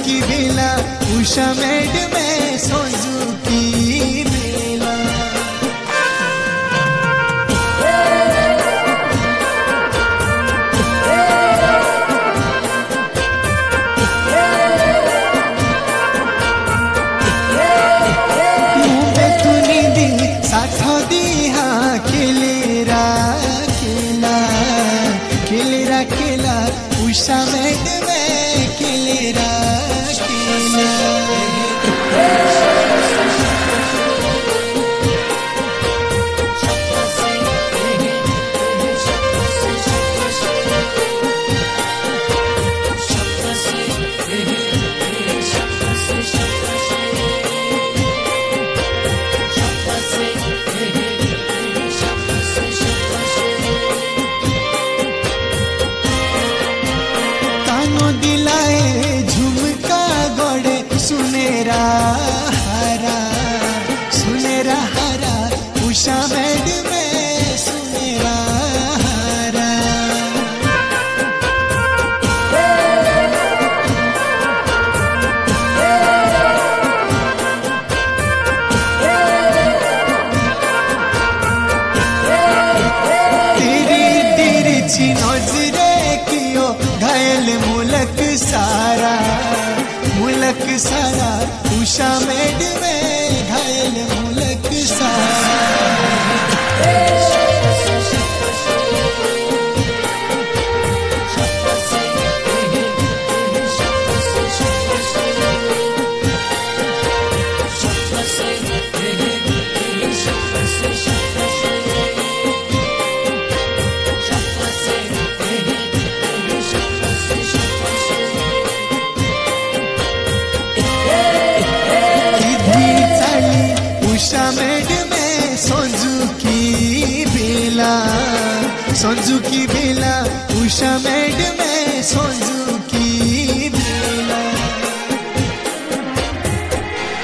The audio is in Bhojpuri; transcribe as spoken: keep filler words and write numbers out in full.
की बेला उषा मेड में सोजू की बेला मुंबे तुनी दी साठो दी हाँ खेलेरा खेला खेलेरा खेला उषा मेड में खेलेरा खेला दिलाए झुमका गोड़े सुनेरा हरा सुनेरा हरा उषा मेड में सुनेरा हरा तेरी तेरी ची नजरे कियो घायल मुलक सारा मुलक सारा उषा मेड में घायल मुलक सारा उषा मेड में सोजू की बेला सोजू की बेला उषा मेड में सोजू